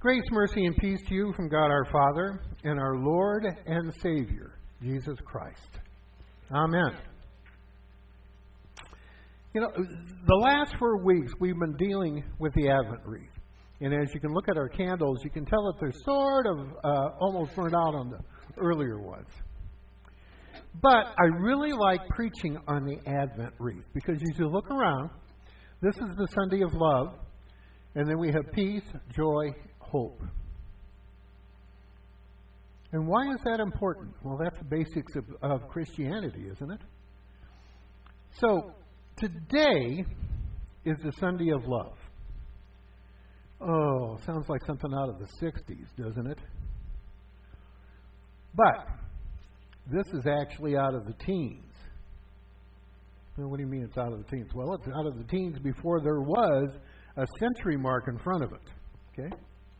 Grace, mercy, and peace to you from God our Father and our Lord and Savior, Jesus Christ. Amen. You know, the last 4 weeks we've been dealing with the Advent wreath. And as you can look at our candles, you can tell that they're sort of almost burned out on the earlier ones. But I really like preaching on the Advent wreath because as you look around, this is the Sunday of love, and then we have peace, joy, hope. And why is that important? Well, that's the basics of Christianity, isn't it? So, today is the Sunday of love. Oh, sounds like something out of the 60s, doesn't it? But this is actually out of the teens. Well, what do you mean it's out of the teens? Well, it's out of the teens before there was a century mark in front of it. Okay?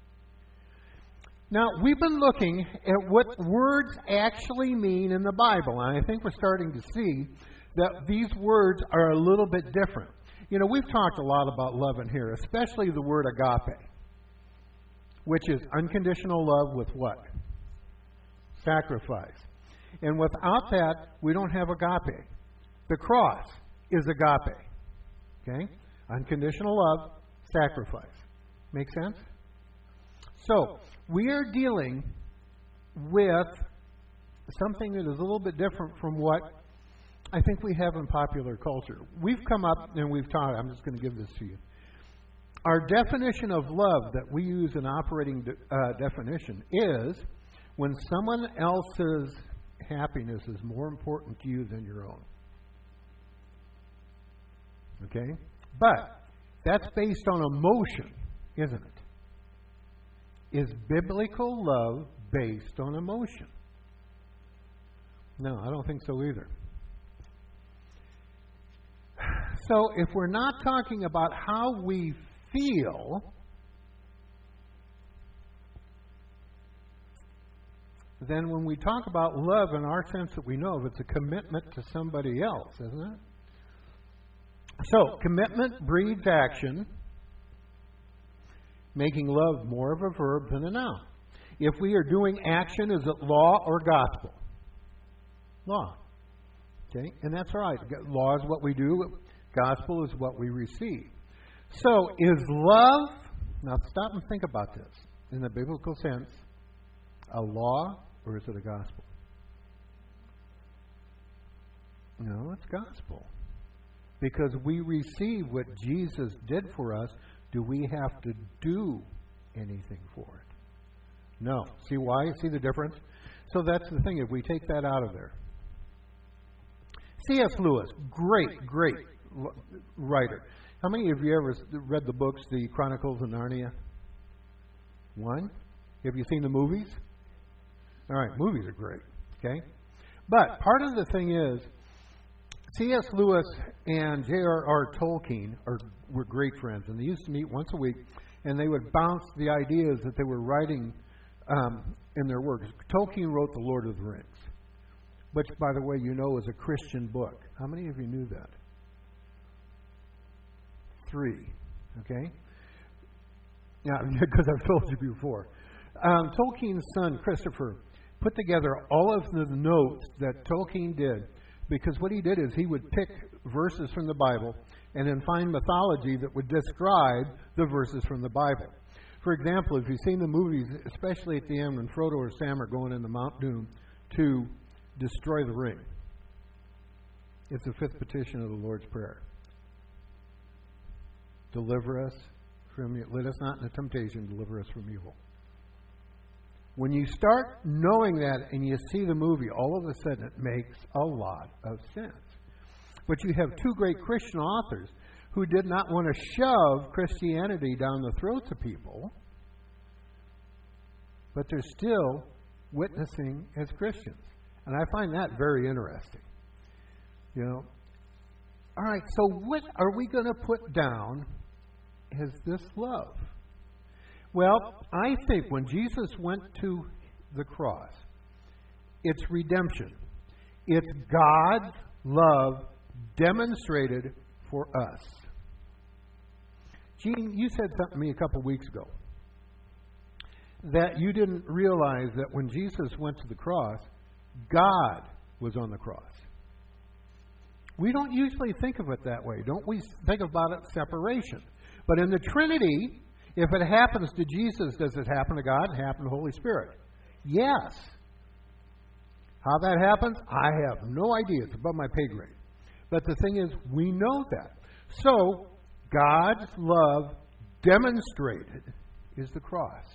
Now, we've been looking at what words actually mean in the Bible, and I think we're starting to see that these words are a little bit different. You know, we've talked a lot about love in here, especially the word agape, which is unconditional love with what? Sacrifice. And without that, we don't have agape. The cross is agape. Okay? Unconditional love, sacrifice. Make sense? So, we are dealing with something that is a little bit different from what I think we have in popular culture. We've come up and we've taught, I'm just going to give this to you. Our definition of love that we use in operating definition is when someone else's happiness is more important to you than your own. Okay? But that's based on emotion, isn't it? Is biblical love based on emotion? No, I don't think so either. So if we're not talking about how we feel, then when we talk about love in our sense that we know of, it's a commitment to somebody else, isn't it? So, commitment breeds action, making love more of a verb than a noun. If we are doing action, is it law or gospel? Law. Okay? And that's right. Law is what we do. Gospel is what we receive. So, is love, now stop and think about this, in the biblical sense, a law or is it a gospel? No, it's gospel. Because we receive what Jesus did for us, do we have to do anything for it? No. See why? See the difference? So that's the thing, if we take that out of there. C.S. Lewis, great writer. How many of you ever read the books, The Chronicles of Narnia? One? Have you seen the movies? All right, movies are great. Okay? But part of the thing is, C.S. Lewis and J.R.R. Tolkien were great friends, and they used to meet once a week, and they would bounce the ideas that they were writing in their works. Tolkien wrote The Lord of the Rings, which, by the way, you know is a Christian book. How many of you knew that? 3. Okay? Yeah, because I've told you before. Tolkien's son, Christopher, put together all of the notes that Tolkien did, because what he did is he would pick verses from the Bible and then find mythology that would describe the verses from the Bible. For example, if you've seen the movies, especially at the end when Frodo or Sam are going into Mount Doom to destroy the ring, it's the 5th petition of the Lord's Prayer. Deliver us from evil. Let us not into temptation, deliver us from evil. When you start knowing that and you see the movie, all of a sudden it makes a lot of sense. But you have 2 great Christian authors who did not want to shove Christianity down the throats of people, but they're still witnessing as Christians. And I find that very interesting. You know, all right, so what are we going to put down as this love? Well, I think when Jesus went to the cross, it's redemption. It's God's love demonstrated for us. Gene, you said something to me a couple weeks ago. that you didn't realize that when Jesus went to the cross, God was on the cross. We don't usually think of it that way. Don't we think about it separation? But in the Trinity, if it happens to Jesus, does it happen to God? It happens to the Holy Spirit. Yes. How that happens, I have no idea. It's above my pay grade. But the thing is, we know that. So, God's love demonstrated is the cross.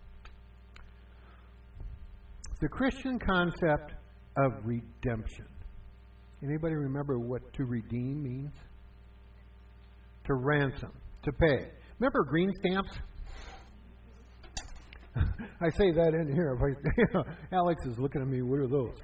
The Christian concept of redemption. Anybody remember what to redeem means? To ransom, to pay. Remember green stamps? I say that in here. Alex is looking at me. What are those?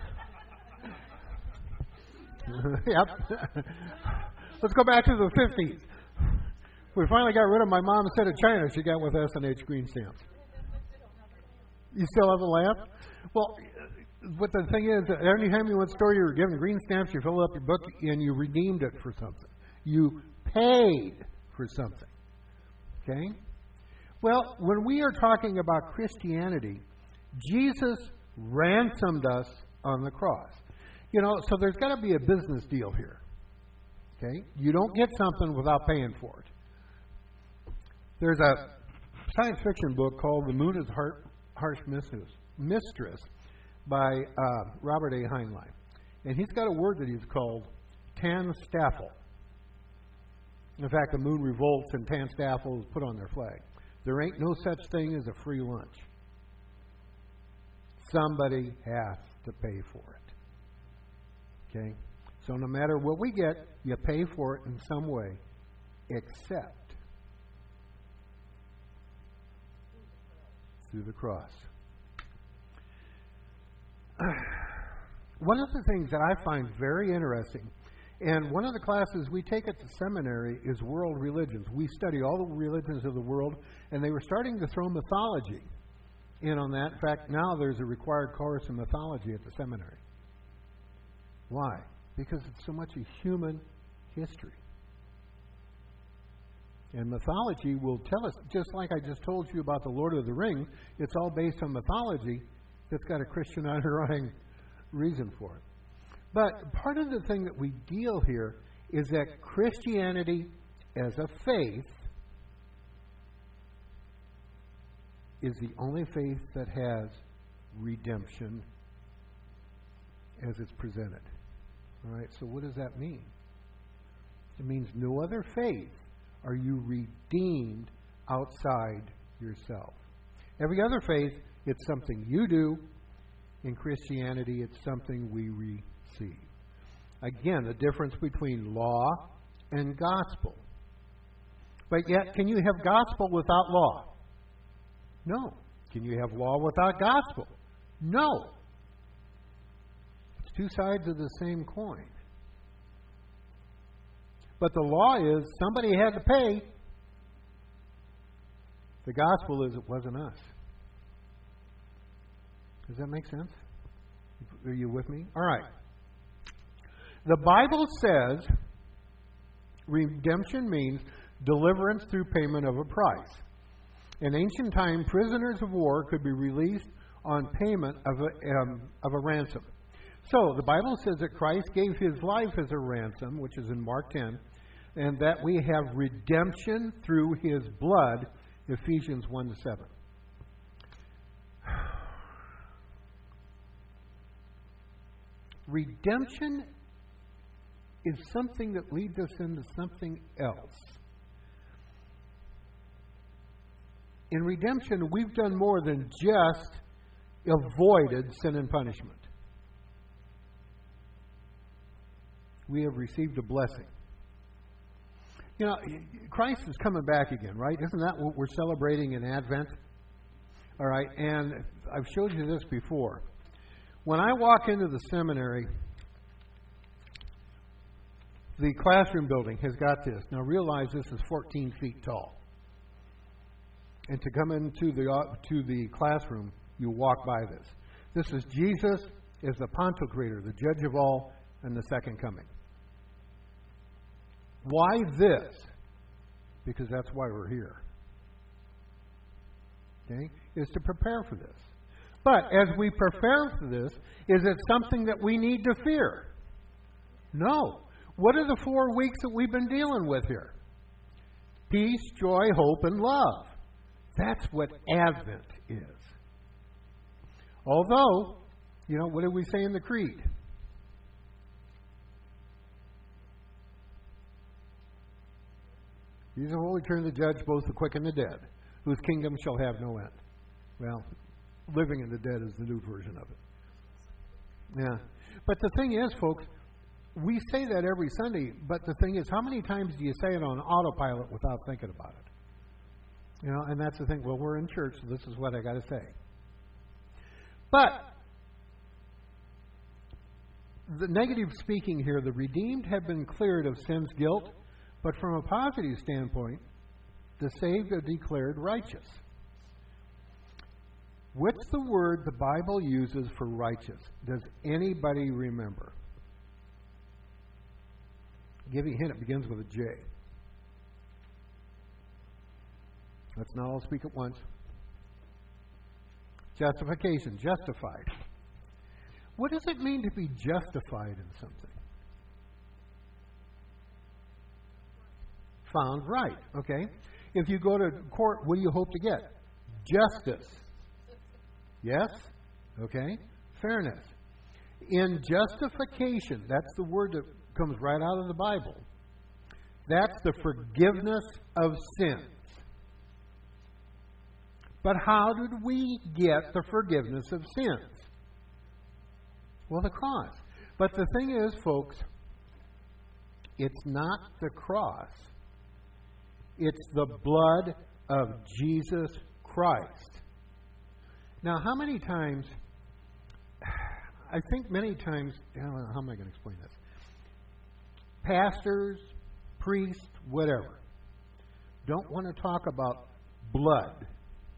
Yep. Let's go back to the 50s. We finally got rid of my mom's set of China she got with S&H green stamps. You still have a lamp? Well, but the thing is, every time you went to the store, you were given green stamps, you filled up your book, and you redeemed it for something. You paid for something. Okay? Well, when we are talking about Christianity, Jesus ransomed us on the cross. You know, so there's got to be a business deal here. Okay? You don't get something without paying for it. There's a science fiction book called The Moon is Harsh Mistress by Robert A. Heinlein. And he's got a word that he's called Tanstaffel. In fact, the moon revolts and Tanstaffel is put on their flag. There ain't no such thing as a free lunch. Somebody has to pay for it. Okay? So no matter what we get, you pay for it in some way, except through the cross. One of the things that I find very interesting, and one of the classes we take at the seminary is world religions. We study all the religions of the world, and they were starting to throw mythology in on that. In fact, now there's a required course in mythology at the seminary. Why? Because it's so much a human history. And mythology will tell us, just like I just told you about the Lord of the Rings, it's all based on mythology that's got a Christian underlying reason for it. But part of the thing that we deal here is that Christianity as a faith is the only faith that has redemption as it's presented. All right, so what does that mean? It means no other faith are you redeemed outside yourself. Every other faith, it's something you do. In Christianity, it's something we receive. Again, the difference between law and gospel. But yet, can you have gospel without law? No. Can you have law without gospel? No. It's two sides of the same coin. But the law is somebody had to pay. The gospel is it wasn't us. Does that make sense? Are you with me? All right. The Bible says redemption means deliverance through payment of a price. In ancient time, prisoners of war could be released on payment of a ransom. So the Bible says that Christ gave his life as a ransom, which is in Mark 10, and that we have redemption through his blood, Ephesians 1-7. Redemption is something that leads us into something else. In redemption, we've done more than just avoided sin and punishment. We have received a blessing. You know, Christ is coming back again, right? Isn't that what we're celebrating in Advent? All right, and I've showed you this before. When I walk into the seminary, the classroom building has got this. Now realize this is 14 feet tall. And to come into the classroom, you walk by this. This is Jesus as the Pantocrator, the judge of all, and the second coming. Why this? Because that's why we're here. Okay? Is to prepare for this. But as we prepare for this, is it something that we need to fear? No. What are the 4 weeks that we've been dealing with here? Peace, joy, hope, and love. That's what Advent is. Although, what did we say in the Creed? He's a holy turn to judge both the quick and the dead, whose kingdom shall have no end. Well, living in the dead is the new version of it. Yeah. But the thing is, folks, we say that every Sunday, but the thing is, how many times do you say it on autopilot without thinking about it? And that's the thing. Well, we're in church, so this is what I got to say. But the negative speaking here, the redeemed have been cleared of sin's guilt, but from a positive standpoint, the saved are declared righteous. What's the word the Bible uses for righteous? Does anybody remember? I'll give you a hint. It begins with a J. Let's not all speak at once. Justification. Justified. What does it mean to be justified in something? Found right. Okay? If you go to court, what do you hope to get? Justice. Yes? Okay? Fairness. In justification, that's the word that comes right out of the Bible. That's the forgiveness of sins. But how did we get the forgiveness of sins? Well, the cross. But the thing is, folks, it's not the cross. It's the blood of Jesus Christ. Now, how many times, I think many times, how am I going to explain this? Pastors, priests, whatever, don't want to talk about blood.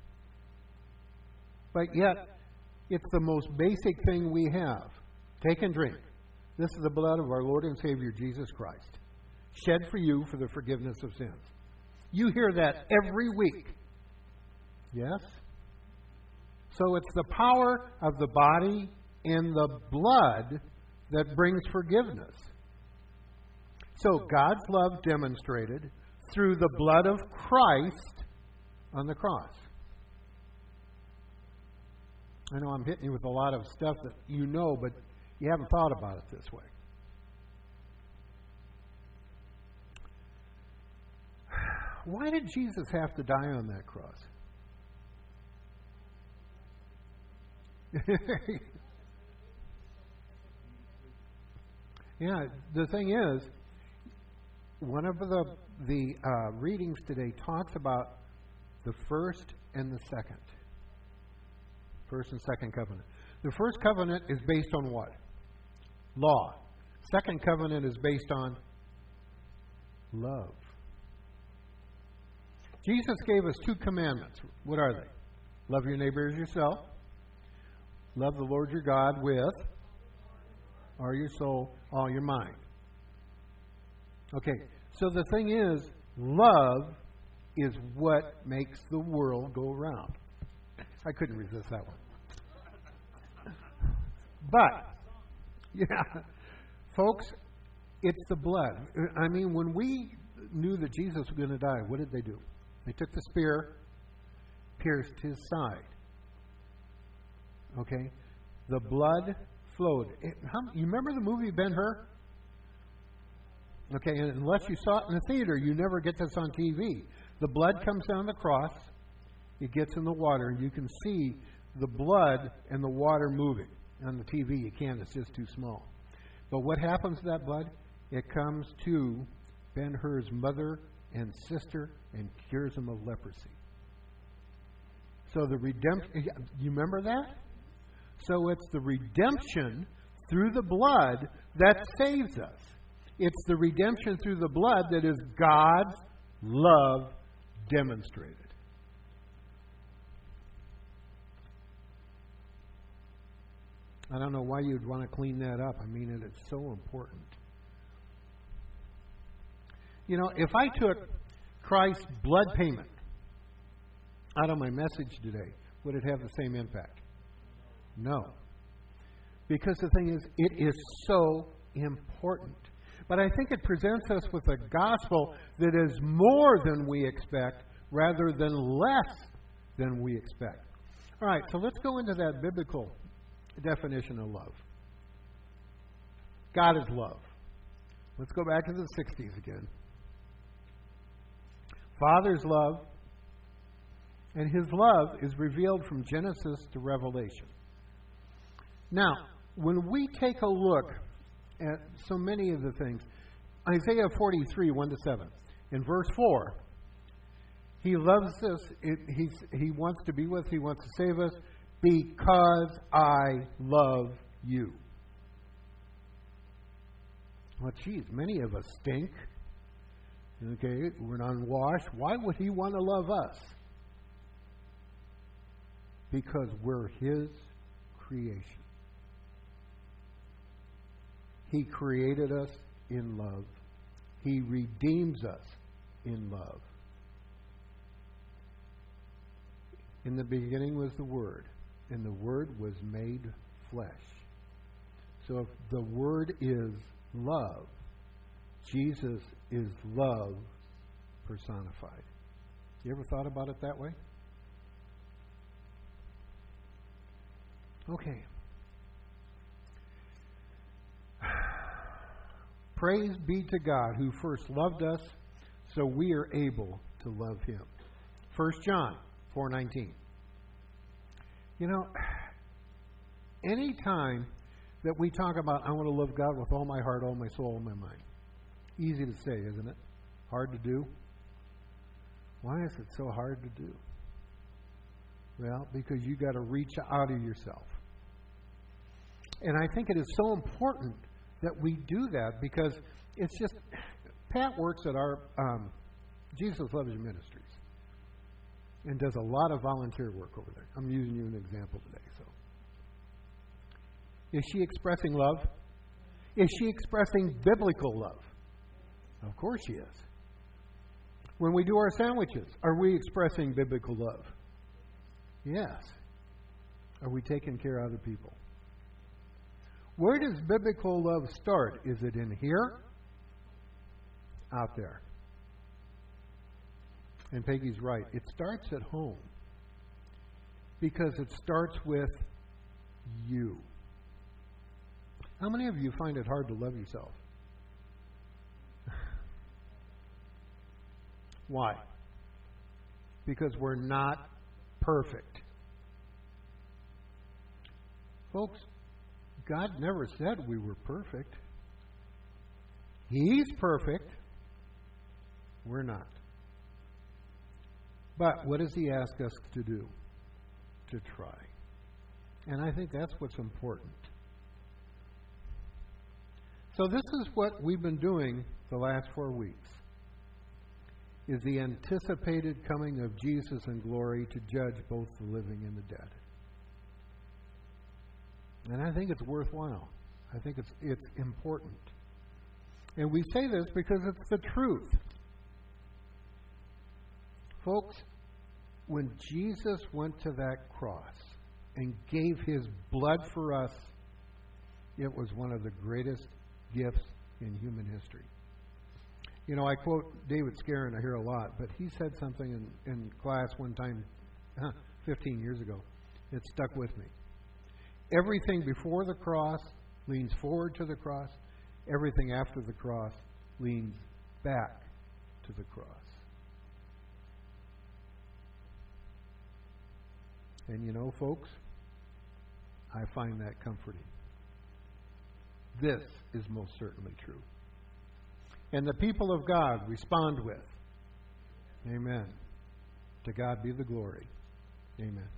But yet, it's the most basic thing we have. Take and drink. This is the blood of our Lord and Savior, Jesus Christ, shed for you for the forgiveness of sins. You hear that every week. Yes? So it's the power of the body and the blood that brings forgiveness. So God's love demonstrated through the blood of Christ on the cross. I know I'm hitting you with a lot of stuff that you know, but you haven't thought about it this way. Why did Jesus have to die on that cross? Yeah, the thing is, one of the readings today talks about the first and the second. First and second covenant. The first covenant is based on what? Law. Second covenant is based on love. Jesus gave us 2 commandments. What are they? Love your neighbor as yourself. Love the Lord your God with all your soul, all your mind. Okay, so the thing is, love is what makes the world go round. I couldn't resist that one. But, yeah, folks, it's the blood. I mean, when we knew that Jesus was going to die, what did they do? They took the spear, pierced his side. Okay? The blood flowed. You remember the movie Ben-Hur? Okay, and unless you saw it in the theater, you never get this on TV. The blood comes down the cross, it gets in the water, and you can see the blood and the water moving. On the TV, you can't, it's just too small. But what happens to that blood? It comes to Ben-Hur's mother and sister and cures them of leprosy. So the redemption, you remember that? So it's the redemption through the blood that saves us. It's the redemption through the blood that is God's love demonstrated. I don't know why you'd want to clean that up. I mean, it's so important. You know, if I took Christ's blood payment out of my message today, would it have the same impact? No. Because the thing is, it is so important. But I think it presents us with a gospel that is more than we expect rather than less than we expect. All right, so let's go into that biblical definition of love. God is love. Let's go back to the 60s again. Father's love, and His love is revealed from Genesis to Revelation. Now, when we take a look at so many of the things, Isaiah 43, 1-7, in verse 4, He loves us, He wants to be with us, He wants to save us, because I love you. Well, geez, many of us stink. Okay, we're unwashed. Why would He want to love us? Because we're His creation. He created us in love. He redeems us in love. In the beginning was the Word, and the Word was made flesh. So if the Word is love, Jesus is love personified. You ever thought about it that way? Okay. Praise be to God who first loved us, so we are able to love Him. 1 John 4:19. You know, any time that we talk about, I want to love God with all my heart, all my soul, all my mind. Easy to say, isn't it? Hard to do. Why is it so hard to do? Well, because you got to reach out of yourself. And I think it is so important that we do that, because it's just, Pat works at our Jesus Loves You Ministries and does a lot of volunteer work over there. I'm using you as an example today. So, is she expressing love? Is she expressing biblical love? Of course she is. When we do our sandwiches, are we expressing biblical love? Yes. Are we taking care of other people? Where does biblical love start? Is it in here? Out there. And Peggy's right. It starts at home. Because it starts with you. How many of you find it hard to love yourself? Why? Because we're not perfect. Folks, God never said we were perfect. He's perfect. We're not. But what does He ask us to do? To try. And I think that's what's important. So this is what we've been doing the last 4 weeks. Is the anticipated coming of Jesus in glory to judge both the living and the dead. And I think it's worthwhile. I think it's important. And we say this because it's the truth. Folks, when Jesus went to that cross and gave His blood for us, it was one of the greatest gifts in human history. You know, I quote David Scarron, I hear a lot, but he said something in class one time 15 years ago. It stuck with me. Everything before the cross leans forward to the cross. Everything after the cross leans back to the cross. And you know, folks, I find that comforting. This is most certainly true. And the people of God respond with, Amen. To God be the glory. Amen.